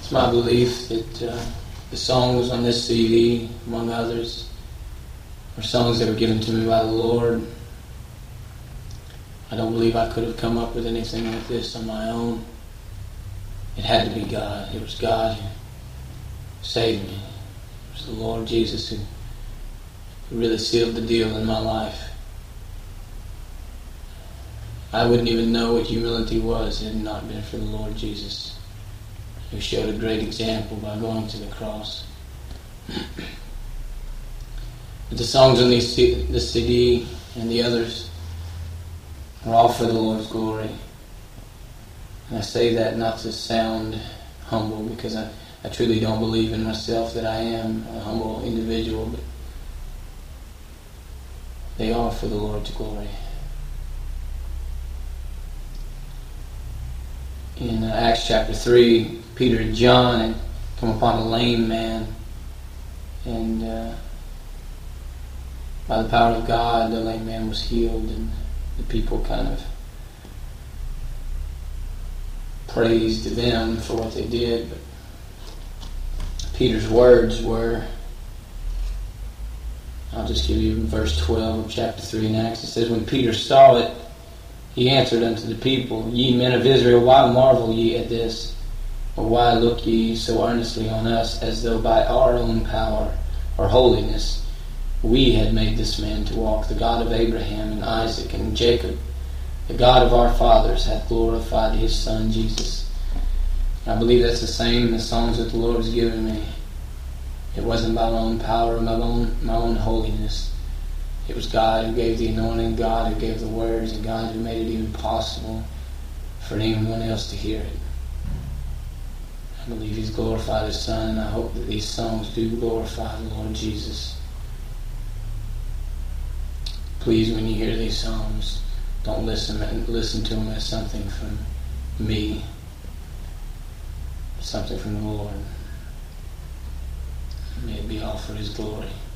It's my belief that the songs on this CD, among others, are songs that were given to me by the Lord. I don't believe I could have come up with anything like this on my own. It had to be God. It was God who saved me. It was the Lord Jesus who really sealed the deal in my life. I wouldn't even know what humility was had it not been for the Lord Jesus, who showed a great example by going to the cross. But the songs on this CD and the others are all for the Lord's glory. And I say that not to sound humble, because I truly don't believe in myself that I am a humble individual, but they are for the Lord's glory. In Acts chapter 3, Peter and John had come upon a lame man, and by the power of God, the lame man was healed, and the people kind of praised them for what they did. But Peter's words were, I'll just give you verse 12 of chapter 3 in Acts. It says, "When Peter saw it, he answered unto the people, Ye men of Israel, why marvel ye at this? Or why look ye so earnestly on us, as though by our own power or holiness we had made this man to walk? The God of Abraham and Isaac and Jacob, the God of our fathers, hath glorified his Son Jesus." I believe that's the same in the songs that the Lord has given me. It wasn't by my own power or my own holiness. It was God who gave the anointing, God who gave the words, and God who made it even possible for anyone else to hear it. I believe He's glorified His Son, and I hope that these songs do glorify the Lord Jesus. Please, when you hear these songs, don't listen to them as something from me, something from the Lord. May it be all for His glory.